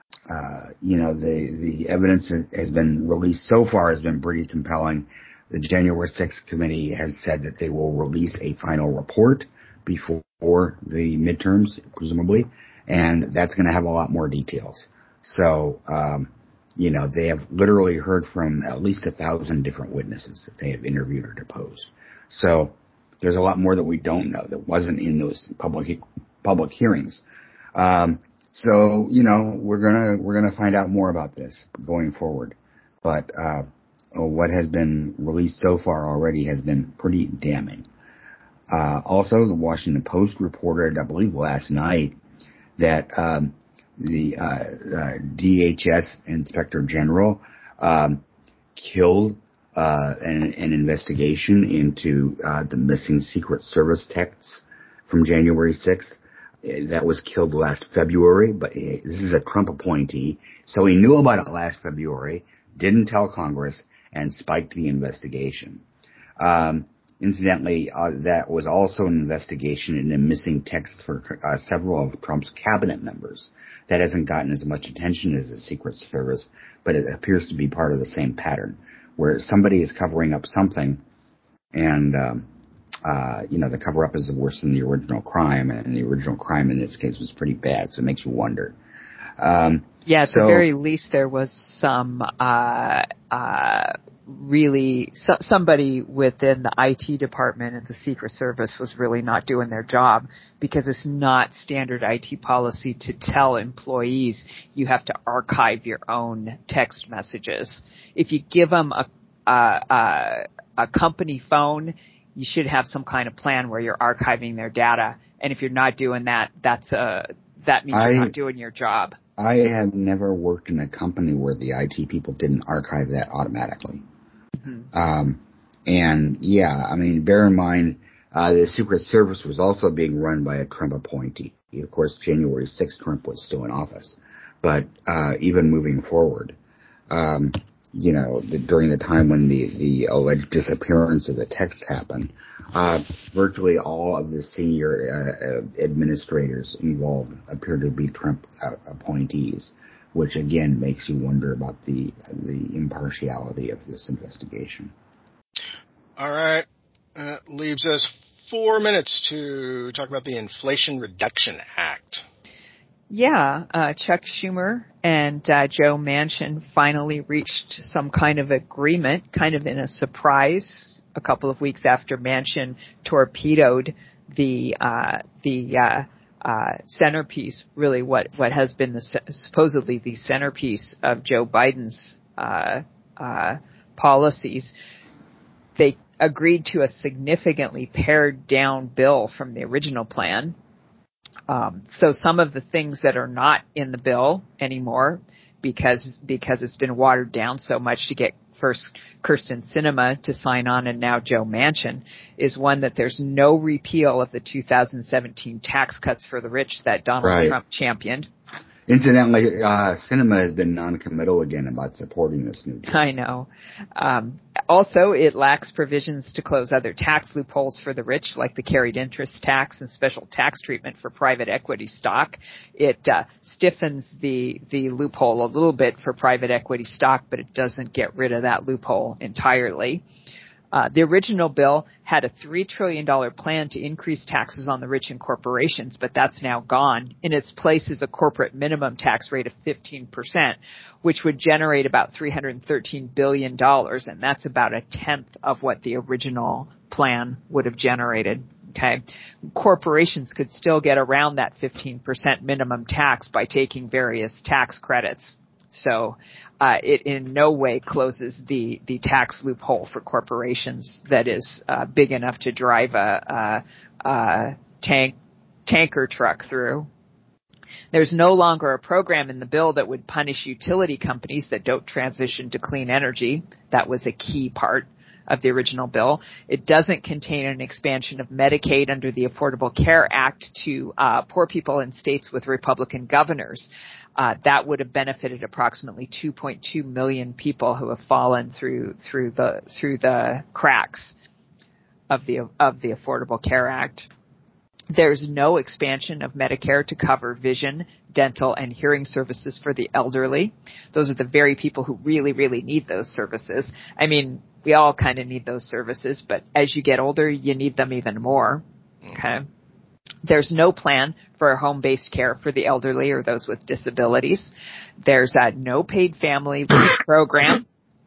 Uh, you know, the, the evidence that has been released so far has been pretty compelling. The January sixth committee has said that they will release a final report before the midterms, presumably, and that's going to have a lot more details. So, um, you know, they have literally heard from at least a thousand different witnesses that they have interviewed or deposed. So there's a lot more that we don't know that wasn't in those public public hearings. Um, so, you know, we're gonna we're gonna find out more about this going forward. But uh, what has been released so far already has been pretty damning. Uh, also, the Washington Post reported, I believe last night, that um, the uh, uh, D H S Inspector General um, killed uh, an, an investigation into uh, the missing Secret Service texts from January sixth. That was killed last February, but this is a Trump appointee, so he knew about it last February, didn't tell Congress, and spiked the investigation. Um, incidentally, uh, that was also an investigation into missing texts for uh, several of Trump's cabinet members. That hasn't gotten as much attention as the Secret Service, but it appears to be part of the same pattern, where somebody is covering up something, and um, uh, you know, the cover-up is worse than the original crime, and the original crime in this case was pretty bad, so it makes you wonder. Um, yeah, at so, the very least, there was some uh, uh, really so, somebody within the I T department at the Secret Service was really not doing their job, because it's not standard I T policy to tell employees you have to archive your own text messages. If you give them a a, a, a company phone, you should have some kind of plan where you're archiving their data. And if you're not doing that, that's a, that means I, you're not doing your job. I have never worked in a company where the I T people didn't archive that automatically. Mm-hmm. Um, And yeah, I mean, bear in mind, uh, the Secret Service was also being run by a Trump appointee. Of course, January sixth, Trump was still in office. But, uh, even moving forward, um, you know, the, during the time when the, the alleged disappearance of the text happened, uh, virtually all of the senior uh, administrators involved appeared to be Trump uh, appointees, which again makes you wonder about the the impartiality of this investigation. All right. That leaves us four minutes to talk about the Inflation Reduction Act. Yeah, uh, Chuck Schumer and uh, Joe Manchin finally reached some kind of agreement, kind of in a surprise, a couple of weeks after Manchin torpedoed the uh, the uh, uh, centerpiece, really what, what has been the supposedly the centerpiece of Joe Biden's uh, uh, policies. They agreed to a significantly pared down bill from the original plan. Um, so some of the things that are not in the bill anymore, because because it's been watered down so much to get first Kyrsten Sinema to sign on and now Joe Manchin, is one that there's no repeal of the two thousand seventeen tax cuts for the rich that Donald right. Trump championed. Incidentally, uh, Sinema has been non-committal again about supporting this new deal. I know. Um, also, it lacks provisions to close other tax loopholes for the rich, like the carried interest tax and special tax treatment for private equity stock. It uh, stiffens the the loophole a little bit for private equity stock, but it doesn't get rid of that loophole entirely. Uh, the original bill had a three trillion dollars plan to increase taxes on the rich and corporations, but that's now gone. In its place is a corporate minimum tax rate of fifteen percent, which would generate about three hundred thirteen billion dollars, and that's about a tenth of what the original plan would have generated. Okay. Corporations could still get around that fifteen percent minimum tax by taking various tax credits. So uh, it in no way closes the, the tax loophole for corporations that is uh, big enough to drive a, a, a tank tanker truck through. There's no longer a program in the bill that would punish utility companies that don't transition to clean energy. That was a key part of the original bill. It doesn't contain an expansion of Medicaid under the Affordable Care Act to uh, poor people in states with Republican governors. Uh, that would have benefited approximately two point two million people who have fallen through through the through the cracks of the of the Affordable Care Act. There's no expansion of Medicare to cover vision, dental, and hearing services for the elderly. Those are the very people who really, really need those services. I mean, we all kind of need those services, but as you get older, you need them even more. Okay. There's no plan for home-based care for the elderly or those with disabilities. There's uh, no paid family leave program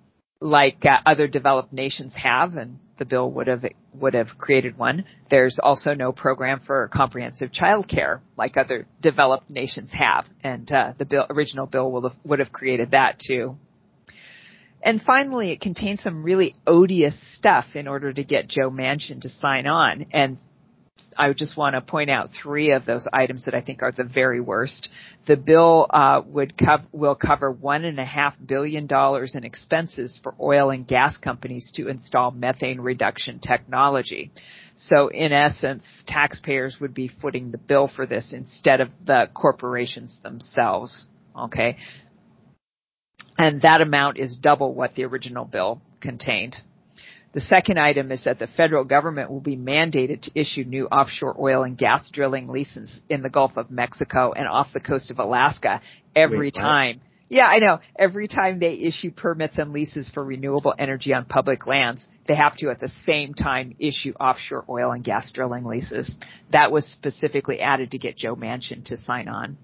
like uh, other developed nations have, and the bill would have would have created one. There's also no program for comprehensive child care like other developed nations have, and uh, the bill, original bill would have, would have created that too. And finally, it contains some really odious stuff in order to get Joe Manchin to sign on. And I just want to point out three of those items that I think are the very worst. The bill uh, would cov- will cover one and a half billion dollars in expenses for oil and gas companies to install methane reduction technology. So in essence, taxpayers would be footing the bill for this instead of the corporations themselves. Okay. And that amount is double what the original bill contained. The second item is that the federal government will be mandated to issue new offshore oil and gas drilling leases in the Gulf of Mexico and off the coast of Alaska every Wait, time. What? Yeah, I know. Every time they issue permits and leases for renewable energy on public lands, they have to at the same time issue offshore oil and gas drilling leases. That was specifically added to get Joe Manchin to sign on.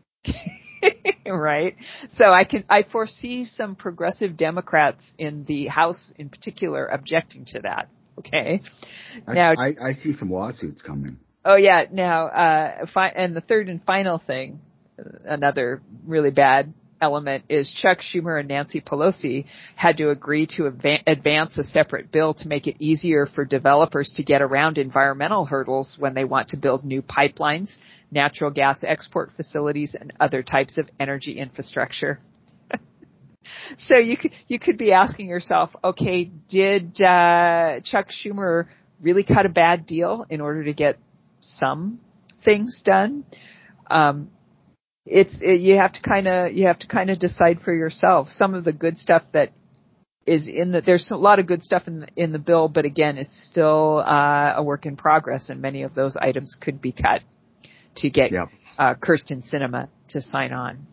Right? So I can, I foresee some progressive Democrats in the House in particular objecting to that. Okay. Now, I, I, I see some lawsuits coming. Oh yeah. Now, uh, fi- and the third and final thing, another really bad element is Chuck Schumer and Nancy Pelosi had to agree to adva- advance a separate bill to make it easier for developers to get around environmental hurdles when they want to build new pipelines, natural gas export facilities, and other types of energy infrastructure. So you could, you could be asking yourself, okay, did, uh, Chuck Schumer really cut a bad deal in order to get some things done? Um, it's, it, you have to kind of, you have to kind of decide for yourself. Some of the good stuff that is in the, there's a lot of good stuff in the, in the bill, but again, it's still, uh, a work in progress, and many of those items could be cut to get, yep. uh, Kirsten Sinema to sign on.